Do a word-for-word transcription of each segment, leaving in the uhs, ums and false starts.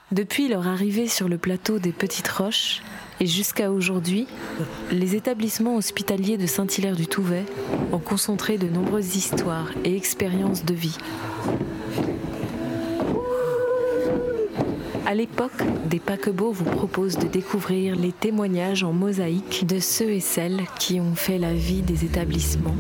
Depuis leur arrivée sur le plateau des Petites Roches et jusqu'à aujourd'hui, les établissements hospitaliers de Saint-Hilaire-du-Touvet ont concentré de nombreuses histoires et expériences de vie. À l'époque, des paquebots vous proposent de découvrir les témoignages en mosaïque de ceux et celles qui ont fait la vie des établissements.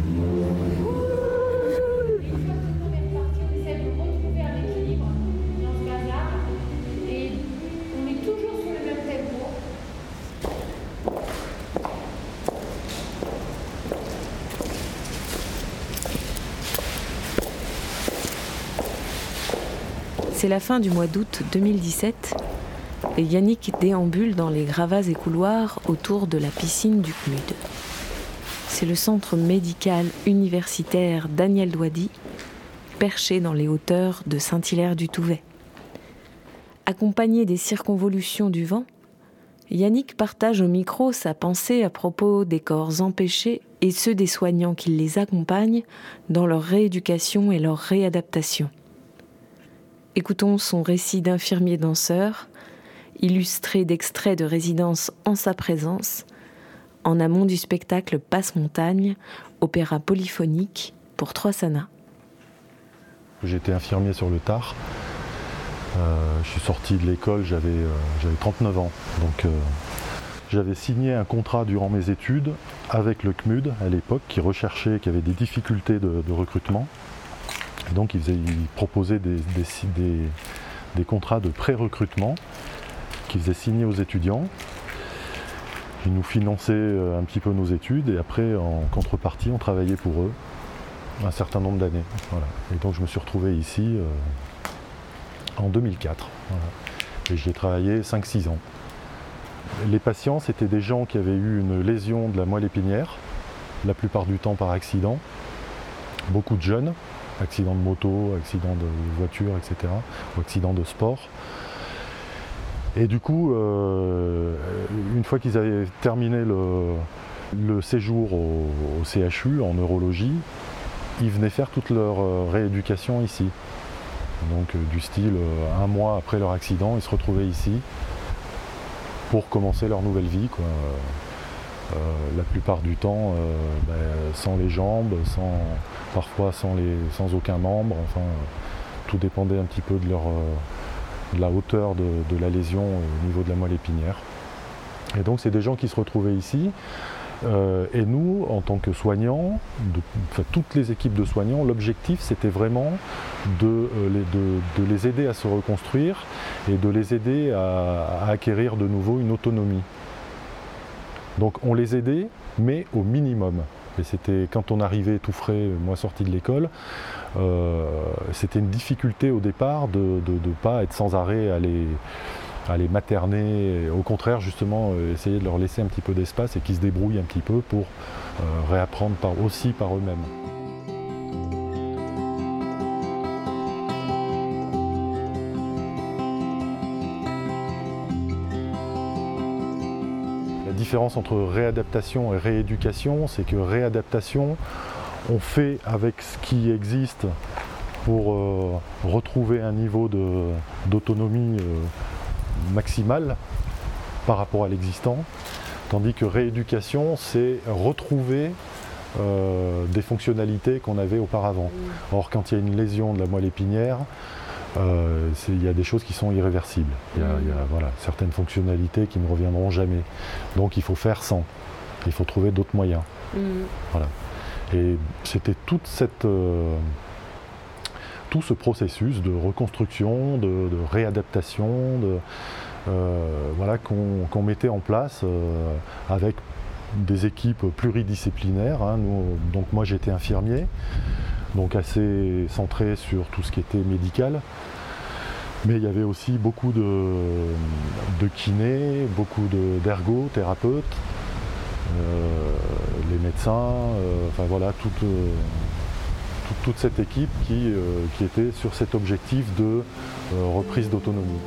C'est la fin du mois d'août deux mille dix-sept et Yannick déambule dans les gravats et couloirs autour de la piscine du C M U D. C'est le centre médical universitaire Daniel Douady, perché dans les hauteurs de Saint-Hilaire-du-Touvet. Accompagné des circonvolutions du vent, Yannick partage au micro sa pensée à propos des corps empêchés et ceux des soignants qui les accompagnent dans leur rééducation et leur réadaptation. Écoutons son récit d'infirmier danseur, illustré d'extraits de résidence en sa présence, en amont du spectacle Passe-Montagne, opéra polyphonique pour trois sanas. J'étais infirmier sur le tard. Euh, je suis sorti de l'école, j'avais, euh, j'avais trente-neuf ans. Donc, euh, j'avais signé un contrat durant mes études avec le C M U D à l'époque, qui recherchait, qui avait des difficultés de, de recrutement. Et donc ils, faisaient, ils proposaient des, des, des, des contrats de pré-recrutement qu'ils faisaient signer aux étudiants. Ils nous finançaient un petit peu nos études et après en contrepartie on travaillait pour eux un certain nombre d'années. Voilà. Et donc je me suis retrouvé ici euh, en deux mille quatre. Voilà. Et j'y ai travaillé cinq six ans. Les patients, c'était des gens qui avaient eu une lésion de la moelle épinière, la plupart du temps par accident, beaucoup de jeunes. Accident de moto, accident de voiture, et cetera, ou accident de sport. Et du coup, euh, une fois qu'ils avaient terminé le, le séjour au, au C H U en neurologie, ils venaient faire toute leur rééducation ici. Donc du style, un mois après leur accident, ils se retrouvaient ici pour commencer leur nouvelle vie, quoi. Euh, la plupart du temps euh, ben, sans les jambes, sans, parfois sans, les, sans aucun membre, enfin, tout dépendait un petit peu de, leur, euh, de la hauteur de, de la lésion au niveau de la moelle épinière. Et donc c'est des gens qui se retrouvaient ici, euh, et nous, en tant que soignants, de, enfin, toutes les équipes de soignants, l'objectif c'était vraiment de, euh, les, de, de les aider à se reconstruire et de les aider à, à acquérir de nouveau une autonomie. Donc on les aidait, mais au minimum. Et c'était quand on arrivait tout frais, moi sorti de l'école, euh, c'était une difficulté au départ de ne pas être sans arrêt à les, à les materner. Au contraire, justement, euh, essayer de leur laisser un petit peu d'espace et qu'ils se débrouillent un petit peu pour euh, réapprendre par, aussi par eux-mêmes. La différence entre réadaptation et rééducation, c'est que réadaptation, on fait avec ce qui existe pour euh, retrouver un niveau de, d'autonomie euh, maximale par rapport à l'existant, tandis que rééducation, c'est retrouver euh, des fonctionnalités qu'on avait auparavant. Or, quand il y a une lésion de la moelle épinière, Euh, il y a des choses qui sont irréversibles. Il y a, il y a voilà, certaines fonctionnalités qui ne reviendront jamais. Donc il faut faire sans. Il faut trouver d'autres moyens. Mmh. Voilà. Et c'était toute cette, euh, tout ce processus de reconstruction, de, de réadaptation, de, euh, voilà, qu'on, qu'on mettait en place euh, avec des équipes pluridisciplinaires. Hein. Nous, donc moi j'étais infirmier. Donc assez centré sur tout ce qui était médical. Mais il y avait aussi beaucoup de, de kinés, beaucoup de, d'ergothérapeutes, euh, les médecins, euh, enfin voilà, toute, euh, toute, toute cette équipe qui, euh, qui était sur cet objectif de euh, reprise d'autonomie.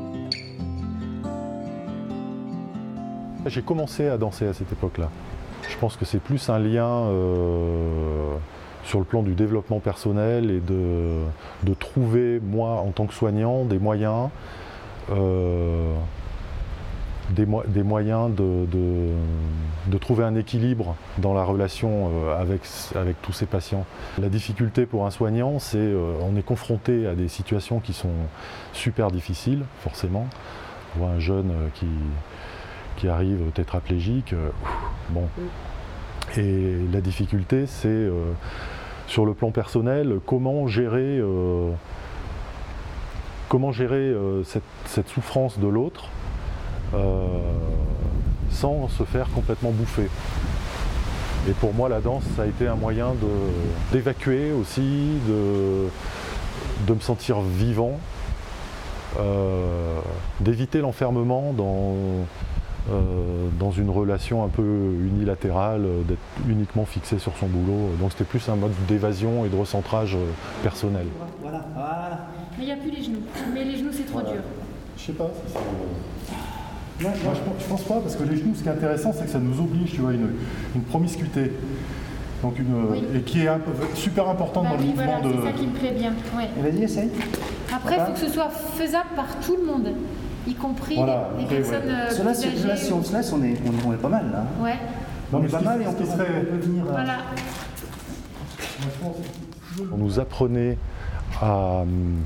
J'ai commencé à danser à cette époque-là. Je Je pense que c'est plus un lien euh, sur le plan du développement personnel et de, de trouver, moi, en tant que soignant, des moyens, euh, des, mo des moyens de, de, de trouver un équilibre dans la relation euh, avec, avec tous ces patients. La difficulté pour un soignant, c'est euh, on est confronté à des situations qui sont super difficiles, forcément. On voit un jeune euh, qui, qui arrive tétraplégique, euh, bon. Et la difficulté, c'est euh, sur le plan personnel, comment gérer, euh, comment gérer euh, cette, cette souffrance de l'autre euh, sans se faire complètement bouffer. Et pour moi, la danse, ça a été un moyen d'évacuer aussi, de, de me sentir vivant, euh, d'éviter l'enfermement dans, euh, dans une relation un peu unilatérale, d'être uniquement fixé sur son boulot. Donc c'était plus un mode d'évasion et de recentrage personnel. Voilà, voilà. Mais il n'y a plus les genoux. Mais les genoux, c'est trop Voilà. dur. Je sais pas si c'est... Non, moi, je, je pense pas, parce que les genoux, ce qui est intéressant, c'est que ça nous oblige, tu vois, une, une promiscuité. Donc une, Oui. Et qui est un peu, super importante Bah dans le oui, mouvement voilà, de... c'est ça qui me plaît bien. Ouais. Et vas-y, essaye. Après, il Papa. faut que ce soit faisable par tout le monde, y compris Voilà, les après, personnes ouais. euh, Cela, plus si, âgées. là, si on se laisse, on est, on, est- on est pas mal là. Ouais, Non, on mais est ce pas qui- mal et on ce peut, qui serait- on peut venir. euh, voilà. Moi, je pense- On nous apprenait à,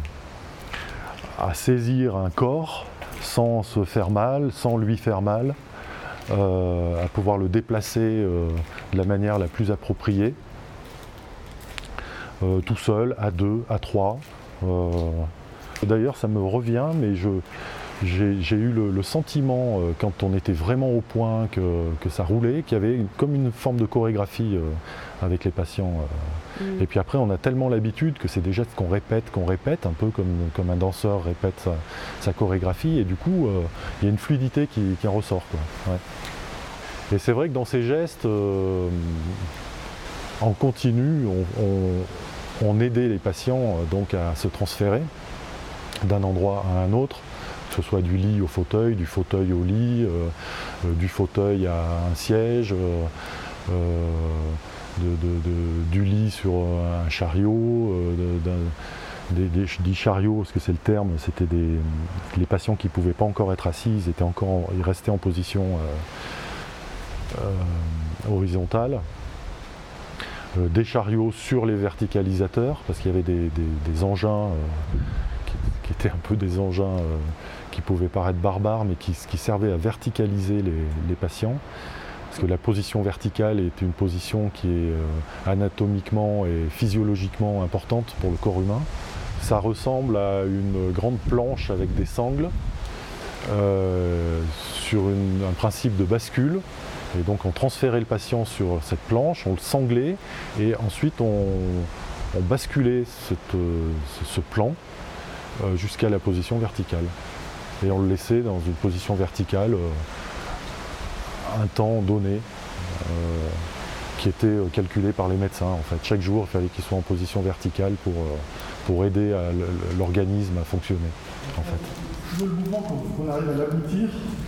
à saisir un corps sans se faire mal, sans lui faire mal, euh, à pouvoir le déplacer euh, de la manière la plus appropriée, euh, tout seul, à deux, à trois. Euh, D'ailleurs, ça me revient, mais je, j'ai, j'ai eu le, le sentiment, euh, quand on était vraiment au point, que, que ça roulait, qu'il y avait une- comme une forme de chorégraphie euh, avec les patients. euh. Mm. Et puis après, on a tellement l'habitude que c'est des gestes qu'on répète, qu'on répète, un peu comme, comme un danseur répète sa, sa chorégraphie, et du coup, euh, il y a une fluidité qui, qui en ressort, quoi. Ouais. Et c'est vrai que dans ces gestes, euh, en continu, on, on- on aidait les patients euh, donc à se transférer d'un endroit à un autre, que ce soit du lit au fauteuil, du fauteuil au lit, euh, euh, du fauteuil à un siège, euh, euh, de, de- de- du lit sur un chariot, euh, de- d'un- des, des- je dis chariot parce que c'est le terme, c'était des les patients qui ne pouvaient pas encore être assis, ils, étaient encore, en- ils restaient en position euh, euh, horizontale. Euh, des chariots sur les verticalisateurs, parce qu'il y avait des, des- des engins euh, qui, qui étaient un peu des engins euh, qui pouvaient paraître barbares, mais qui, qui servaient à verticaliser les, les patients. Parce que la position verticale est une position qui est euh, anatomiquement et physiologiquement importante pour le corps humain. Ça ressemble à une grande planche avec des sangles euh, sur une- un principe de bascule. Et donc on transférait le patient sur cette planche, on le sanglait et ensuite on, on basculait cette, euh, ce, ce plan euh, jusqu'à la position verticale. Et on le laissait dans une position verticale euh, un temps donné euh, qui était euh, calculé par les médecins. En fait. Chaque jour, il fallait qu'il soit en position verticale pour, euh, pour aider à l- l'organisme à fonctionner. En fait. Si tu veux, le mouvement, qu'on qu'on arrive à l'aboutir,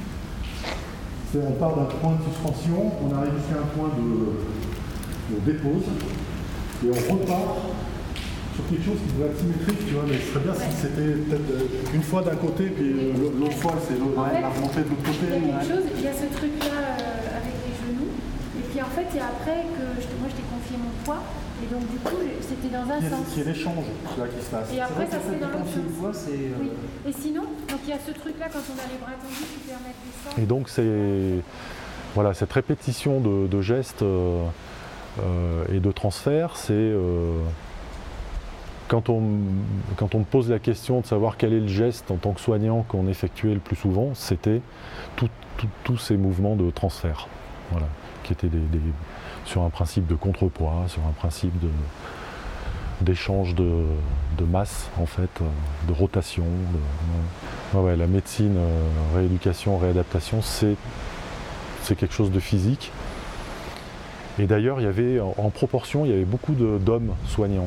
c'est on part d'un point de suspension, on arrive jusqu'à un point de, de dépose, et on repart sur quelque chose qui doit être symétrique, tu vois, mais ce serait bien si c'était peut-être euh, une fois d'un côté, puis euh, l'autre l'autre fois c'est l'autre, En fait, la remontée de l'autre côté. Il y a quelque ou- chose, il y a ce truc-là euh, avec les genoux. Et puis en fait, il y a après que je te- moi je t'ai confié mon poids. Et donc du coup, c'était dans un Qui est, sens. qui est l'échange là, qui se passe. Et après, ça se fait dans Quand l'autre tu le sens. vois, c'est. euh, Oui. Et sinon, donc il y a ce truc-là quand on a les bras tendus qui permettent de descendre. Et donc c'est voilà, cette répétition de, de gestes euh, euh, et de transferts, c'est euh, quand, on, quand on me pose la question de savoir quel est le geste en tant que soignant qu'on effectuait le plus souvent, c'était tout- tout- tous ces mouvements de transfert, voilà, qui étaient des, des- sur un principe de contrepoids, sur un principe de d'échange de, de masse en fait, euh, de rotation. De, ouais, ouais, la médecine, euh, rééducation, réadaptation, c'est c'est quelque chose de physique. Et d'ailleurs, il y avait en, en proportion, il y avait beaucoup de- d'hommes soignants.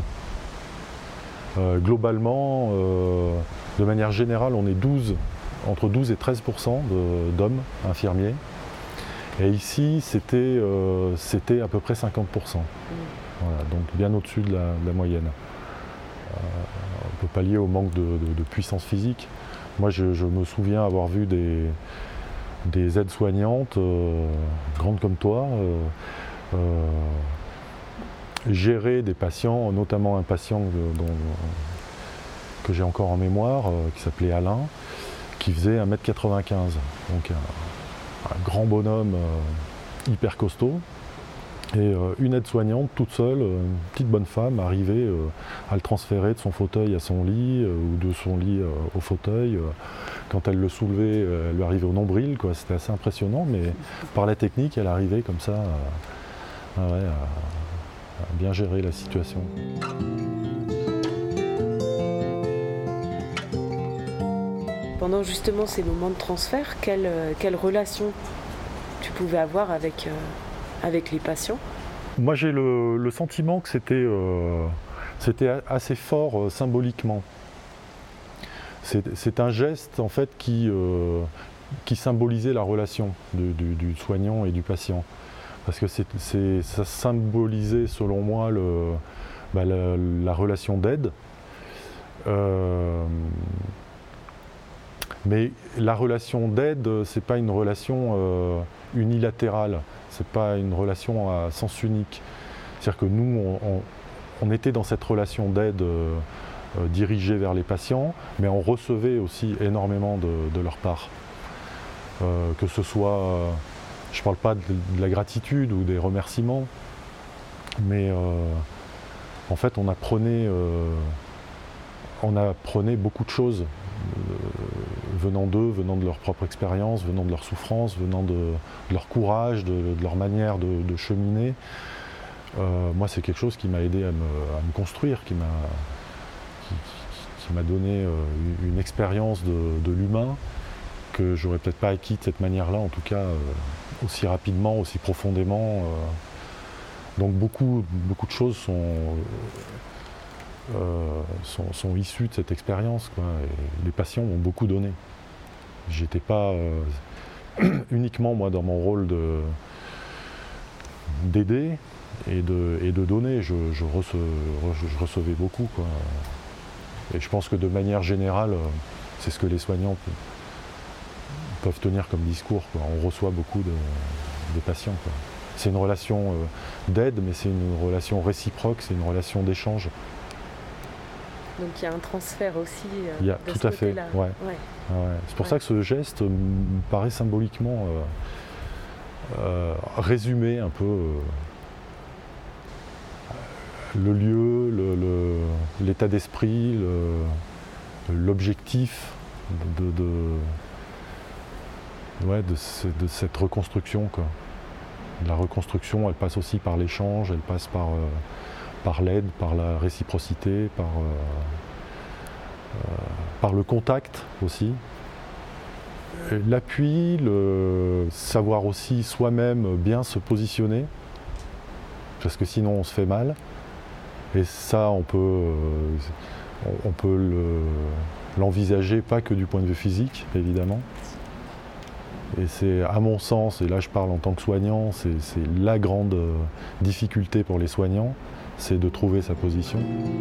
Euh, globalement, euh, de manière générale, on est douze, entre douze et treize pour cent de- d'hommes infirmiers. Et ici, c'était euh, c'était à peu près cinquante pour cent. Mmh. Voilà, donc bien au-dessus de la, de la moyenne. Euh, on peut pallier au manque de, de, de puissance physique. Moi, je, je me souviens avoir vu des, des aides-soignantes, euh, grandes comme toi, euh, euh, gérer des patients, notamment un patient dont, que j'ai encore en mémoire, euh, qui s'appelait Alain, qui faisait un mètre quatre-vingt-quinze. Donc un, un grand bonhomme euh, hyper costaud. Et euh, une aide-soignante toute seule, une petite bonne femme, arrivait euh, à le transférer de son fauteuil à son lit euh, ou de son lit euh, au fauteuil. Euh, quand elle le soulevait, euh, elle lui arrivait au nombril, quoi. C'était assez impressionnant, mais par la technique, elle arrivait comme ça euh, ouais, à, à bien gérer la situation. Pendant justement ces moments de transfert, quelle, quelle relation tu pouvais avoir avec... Euh... avec les patients? Moi j'ai le, le sentiment que c'était euh, c'était assez fort euh, symboliquement. C'est un geste en fait qui, euh, qui symbolisait la relation du, du, du soignant et du patient. Parce que c'est, c'est, ça symbolisait selon moi le, bah, la, la relation d'aide. Euh, mais la relation d'aide, c'est pas une relation euh, unilatérale. C'est pas une relation à sens unique. C'est-à-dire que nous, on, on, on était dans cette relation d'aide euh, euh, dirigée vers les patients, mais on recevait aussi énormément de, de leur part. Euh, que ce soit, euh, je ne parle pas de, de la gratitude ou des remerciements, mais euh, en fait, on apprenait, euh, on apprenait beaucoup de choses. Euh, venant d'eux, venant de leur propre expérience, venant de leur souffrance, venant de, de leur courage, de, de leur manière de, de cheminer. Euh, moi, c'est quelque chose qui m'a aidé à me, à me construire, qui m'a qui, qui, qui m'a donné euh, une expérience de, de l'humain que j'aurais peut-être pas acquis de cette manière-là, en tout cas euh, aussi rapidement, aussi profondément. Euh. Donc beaucoup, beaucoup de choses sont... Euh, sont, sont issus de cette expérience, quoi. Et les patients m'ont beaucoup donné. J'étais pas euh, uniquement moi dans mon rôle de d'aider et de, et de donner, je, je, rece, je recevais beaucoup, quoi. Et je pense que de manière générale, c'est ce que les soignants peuvent tenir comme discours, quoi. On reçoit beaucoup de, des patients, quoi. C'est une relation euh, d'aide, mais c'est une relation réciproque, c'est une relation d'échange. Donc il y a un transfert aussi euh, il y a, de tout ce à fait, côté-là. ouais. Ouais. Ouais. C'est pour ouais. ça que ce geste me paraît symboliquement euh, euh, résumer un peu euh, le lieu, le, le, l'état d'esprit, le, l'objectif de, de, ouais, de, ce, de cette reconstruction, quoi. La reconstruction, elle passe aussi par l'échange, elle passe par... Euh, par l'aide, par la réciprocité, par, euh, euh, par le contact aussi. L'appui, le savoir aussi soi-même bien se positionner, parce que sinon on se fait mal. Et ça, on peut, euh, on peut le, l'envisager pas que du point de vue physique, évidemment. Et c'est, à mon sens, et là je parle en tant que soignant, c'est, c'est la grande difficulté pour les soignants, c'est de trouver sa position.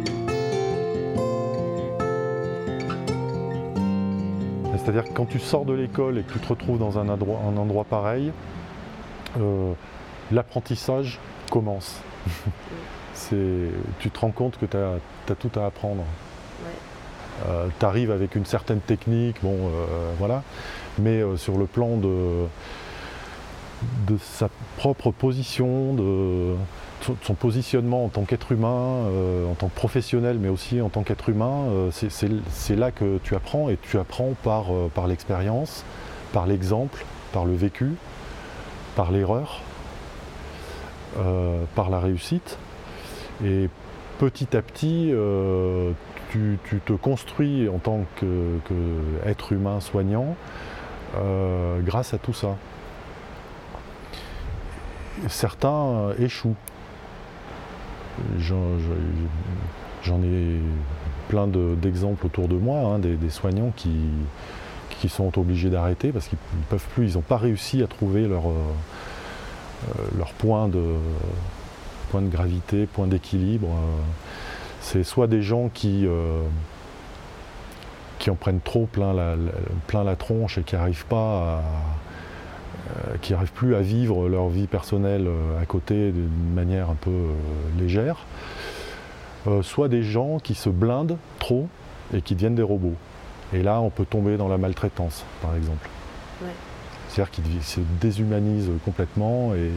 C'est-à-dire que quand tu sors de l'école et que tu te retrouves dans un endroit, un endroit pareil, euh, l'apprentissage commence. C'est, tu te rends compte que tu as tout à apprendre. Ouais. Euh, tu arrives avec une certaine technique, bon, euh, voilà, mais euh, sur le plan de, de sa propre position, de son positionnement en tant qu'être humain, euh, en tant que professionnel, mais aussi en tant qu'être humain, euh, c'est, c'est, c'est là que tu apprends, et tu apprends par, euh, par l'expérience, par l'exemple, par le vécu, par l'erreur, euh, par la réussite. Et petit à petit, euh, tu, tu te construis en tant qu'être humain soignant euh, grâce à tout ça. Certains échouent. J'en, j'en ai plein de, d'exemples autour de moi, hein, des, des soignants qui, qui sont obligés d'arrêter parce qu'ils ne peuvent plus, ils n'ont pas réussi à trouver leur, euh, leur point, de, point de gravité, point d'équilibre. C'est soit des gens qui, euh, qui en prennent trop plein la, plein la tronche et qui n'arrivent pas à, euh, qui n'arrivent plus à vivre leur vie personnelle à côté d'une manière un peu euh, légère, euh, soit des gens qui se blindent trop et qui deviennent des robots. Et là, on peut tomber dans la maltraitance, par exemple. Ouais. C'est-à-dire qu'ils se déshumanisent complètement. Et,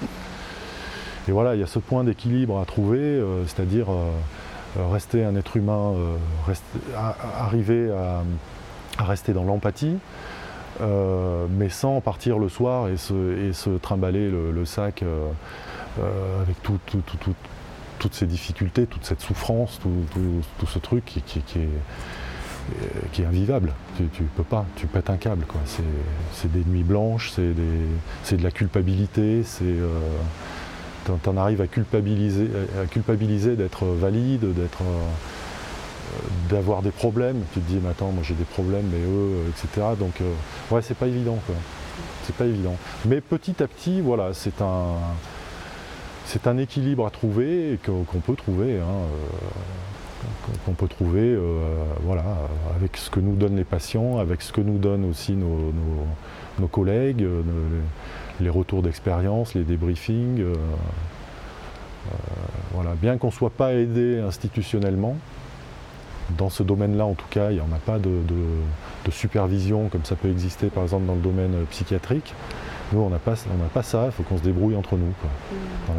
et voilà, il y a ce point d'équilibre à trouver, euh, c'est-à-dire euh, rester un être humain, euh, rester, à, à arriver à, à rester dans l'empathie, euh, mais sans partir le soir et se, et se trimballer le, le sac euh, euh, avec tout, tout, tout, tout, toutes ces difficultés, toute cette souffrance, tout, tout, tout ce truc qui, qui, qui est... qui est invivable, tu, tu peux pas, tu pètes un câble quoi. C'est, c'est des nuits blanches, c'est, des, c'est de la culpabilité, c'est, euh, t'en, t'en arrives à culpabiliser, à culpabiliser d'être valide, d'être, euh, d'avoir des problèmes, tu te dis mais attends moi j'ai des problèmes mais eux, et cetera. Donc euh, ouais c'est pas évident quoi, c'est pas évident. Mais petit à petit voilà c'est un, c'est un équilibre à trouver et qu'on, qu'on peut trouver. Hein, euh, qu'on peut trouver euh, voilà, avec ce que nous donnent les patients, avec ce que nous donnent aussi nos, nos, nos collègues, nos, les retours d'expérience, les débriefings. Euh, euh, voilà. Bien qu'on ne soit pas aidé institutionnellement, dans ce domaine-là en tout cas, il n'y en a pas de, de, de supervision comme ça peut exister par exemple dans le domaine psychiatrique. Nous on n'a pas, on n'a pas ça, il faut qu'on se débrouille entre nous. Quoi. Mmh. Voilà.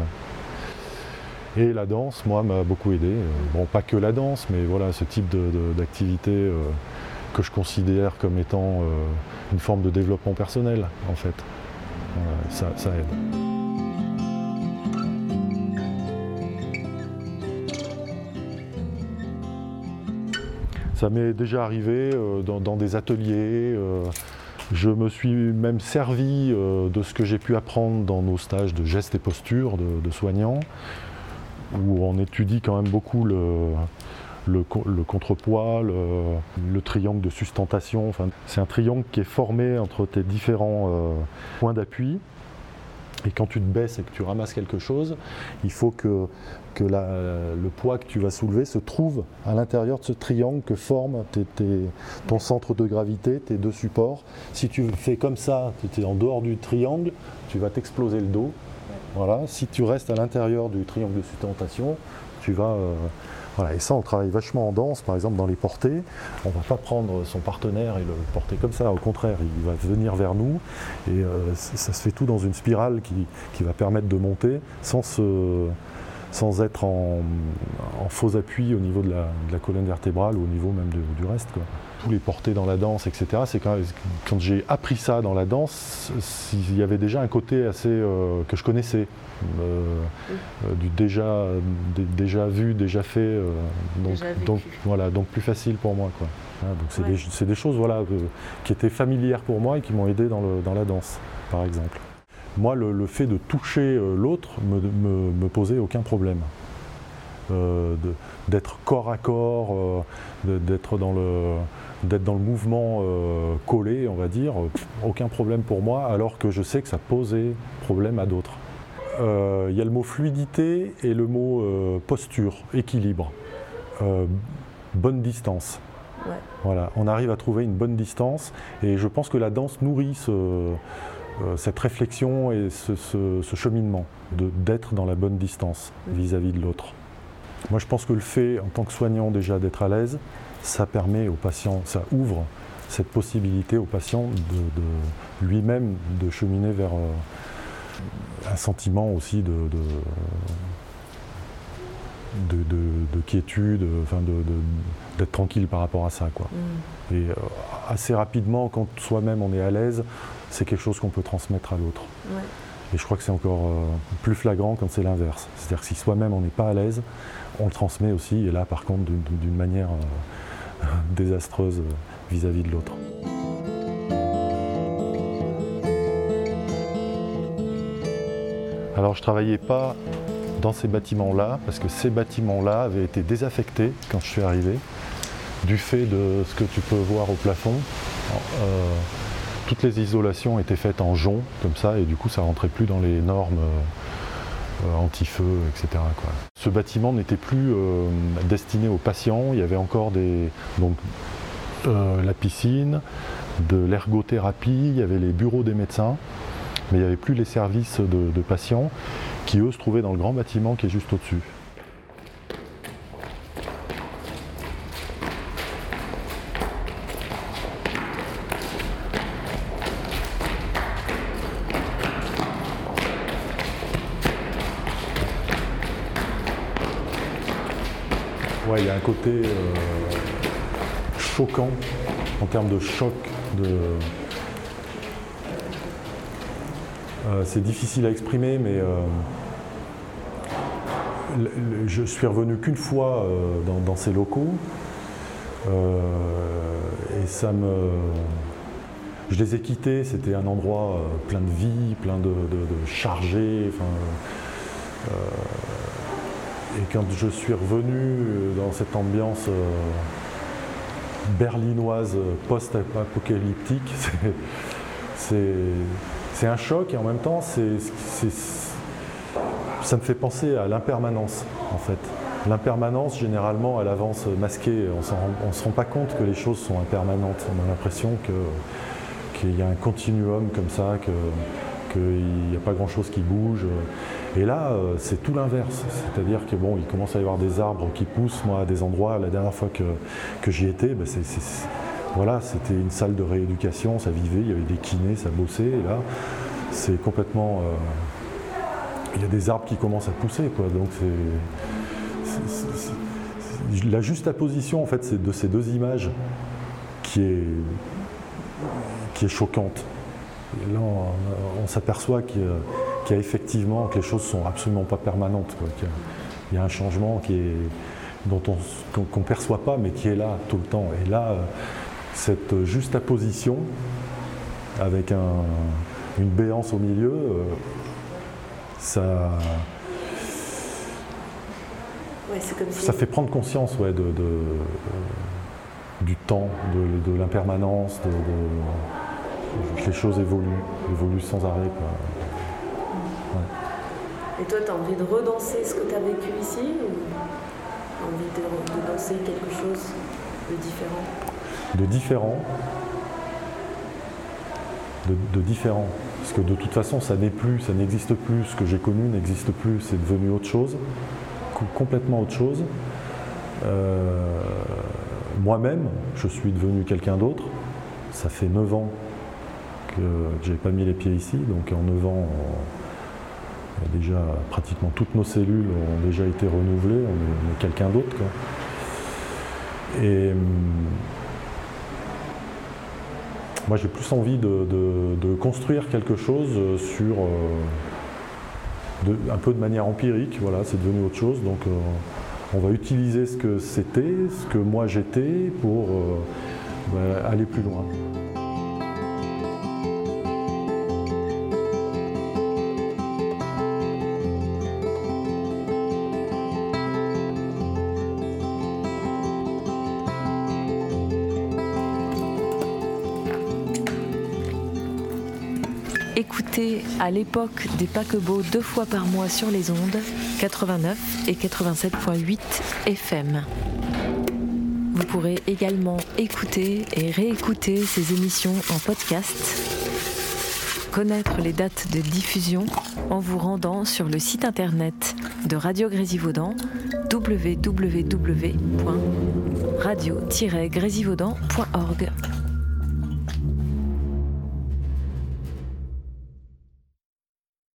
Et la danse, moi, m'a beaucoup aidé. Bon, pas que la danse, mais voilà, ce type de, de, d'activité euh, que je considère comme étant euh, une forme de développement personnel, en fait. Voilà, ça, ça aide. Ça m'est déjà arrivé euh, dans, dans des ateliers. Euh, je me suis même servi euh, de ce que j'ai pu apprendre dans nos stages de gestes et postures de, de soignants, où on étudie quand même beaucoup le, le, le contrepoids, le, le triangle de sustentation. Enfin, c'est un triangle qui est formé entre tes différents euh, points d'appui. Et quand tu te baisses et que tu ramasses quelque chose, il faut que, que la, le poids que tu vas soulever se trouve à l'intérieur de ce triangle que forme tes, tes, ton centre de gravité, tes deux supports. Si tu fais comme ça, tu es en dehors du triangle, tu vas t'exploser le dos. Voilà. Si tu restes à l'intérieur du triangle de sustentation, tu vas... Euh, voilà. Et ça, on travaille vachement en danse, par exemple dans les portées. On ne va pas prendre son partenaire et le porter comme ça, au contraire, il va venir vers nous. Et euh, ça se fait tout dans une spirale qui, qui va permettre de monter sans, se, sans être en, en faux appui au niveau de la, de la colonne vertébrale ou au niveau même de, du reste, quoi. Tous les portées dans la danse, et cetera. C'est quand, quand j'ai appris ça dans la danse, il y avait déjà un côté assez euh, que je connaissais, euh, euh, du déjà, d- déjà vu, déjà fait, euh, donc, déjà donc voilà, donc plus facile pour moi, quoi. Hein, donc c'est, ouais. des, c'est des choses voilà, euh, qui étaient familières pour moi et qui m'ont aidé dans, le, dans la danse, par exemple. Moi, le, le fait de toucher euh, l'autre me, me, me posait aucun problème. Euh, de, d'être corps à corps, euh, de, d'être, dans le, d'être dans le mouvement euh, collé, on va dire, pff, aucun problème pour moi, alors que je sais que ça posait problème à d'autres. Il euh, y a le mot fluidité et le mot euh, posture, équilibre, euh, bonne distance. Ouais. Voilà, on arrive à trouver une bonne distance et je pense que la danse nourrit ce, euh, cette réflexion et ce, ce, ce cheminement de, d'être dans la bonne distance vis-à-vis de l'autre. Moi, je pense que le fait, en tant que soignant déjà, d'être à l'aise, ça permet au patient, ça ouvre cette possibilité au patient de, de lui-même de cheminer vers euh, un sentiment aussi de, de, de, de, de quiétude, enfin de, de, d'être tranquille par rapport à ça, quoi. Mm. Et euh, assez rapidement, quand soi-même on est à l'aise, c'est quelque chose qu'on peut transmettre à l'autre. Ouais. Et je crois que c'est encore euh, plus flagrant quand c'est l'inverse. C'est-à-dire que si soi-même on n'est pas à l'aise, on le transmet aussi, et là par contre d'une, d'une manière euh, désastreuse vis-à-vis de l'autre. Alors je ne travaillais pas dans ces bâtiments-là, parce que ces bâtiments-là avaient été désaffectés quand je suis arrivé. du fait de ce que tu peux voir au plafond. Euh, toutes les isolations étaient faites en jonc, comme ça, et du coup ça rentrait plus dans les normes euh, anti-feu, et cetera, quoi. Ce bâtiment n'était plus euh, destiné aux patients, il y avait encore des, donc, euh, la piscine, de l'ergothérapie, il y avait les bureaux des médecins, mais il n'y avait plus les services de, de patients qui eux se trouvaient dans le grand bâtiment qui est juste au-dessus. Ouais, il y a un côté euh, choquant en termes de choc. De... Euh, c'est difficile à exprimer, mais euh, le, le, je suis revenu qu'une fois euh, dans, dans ces locaux euh, et ça me... Je les ai quittés, c'était un endroit euh, plein de vie, plein de, de, de chargés. Enfin, euh, Et quand je suis revenu dans cette ambiance euh, berlinoise post-apocalyptique, c'est, c'est, c'est un choc et en même temps, c'est, c'est, ça me fait penser à l'impermanence en fait. L'impermanence, généralement, elle avance masquée. On ne se rend pas compte que les choses sont impermanentes. On a l'impression que, qu'il y a un continuum comme ça, que, qu'il n'y a pas grand-chose qui bouge. Et là, c'est tout l'inverse. C'est-à-dire que bon, il commence à y avoir des arbres qui poussent. Moi, à des endroits, la dernière fois que, que j'y étais, ben c'est, c'est, voilà, c'était une salle de rééducation, ça vivait, il y avait des kinés, ça bossait. Et là, c'est complètement... Euh, il y a des arbres qui commencent à pousser, quoi. Donc c'est, c'est, c'est, c'est, la juxtaposition en fait, c'est de ces deux images qui est, qui est choquante. Et là, on, on s'aperçoit qu'il y a, qu'il y a effectivement que les choses sont absolument pas permanentes, quoi. Qu'il y a, il y a un changement qui est, dont on qu'on, qu'on perçoit pas, mais qui est là tout le temps. Et là, cette juxtaposition avec un, une béance au milieu, ça, ouais, c'est comme si... ça fait prendre conscience, ouais, de, de, du temps, de, de l'impermanence, de, de, que les choses évoluent, évoluent sans arrêt, quoi. Et toi, tu as envie de redanser ce que tu as vécu ici ou tu as envie de, de danser quelque chose de différent? De différent. De, de différent. Parce que de toute façon, ça n'est plus, ça n'existe plus. Ce que j'ai connu n'existe plus. C'est devenu autre chose, complètement autre chose. Euh, moi-même, je suis devenu quelqu'un d'autre. Ça fait neuf ans que je n'ai pas mis les pieds ici. Donc en neuf ans, on, déjà, pratiquement toutes nos cellules ont déjà été renouvelées, on est, on est quelqu'un d'autre, quoi. Et hum, moi j'ai plus envie de, de, de construire quelque chose sur, euh, de, un peu de manière empirique, voilà, c'est devenu autre chose, donc euh, on va utiliser ce que c'était, ce que moi j'étais pour euh, bah, aller plus loin. Écoutez à l'époque des paquebots deux fois par mois sur les ondes, quatre-vingt-neuf et quatre-vingt-sept virgule huit F M. Vous pourrez également écouter et réécouter ces émissions en podcast, connaître les dates de diffusion en vous rendant sur le site internet de Radio Grésivaudan, w w w point radio tiret grésivaudan point org.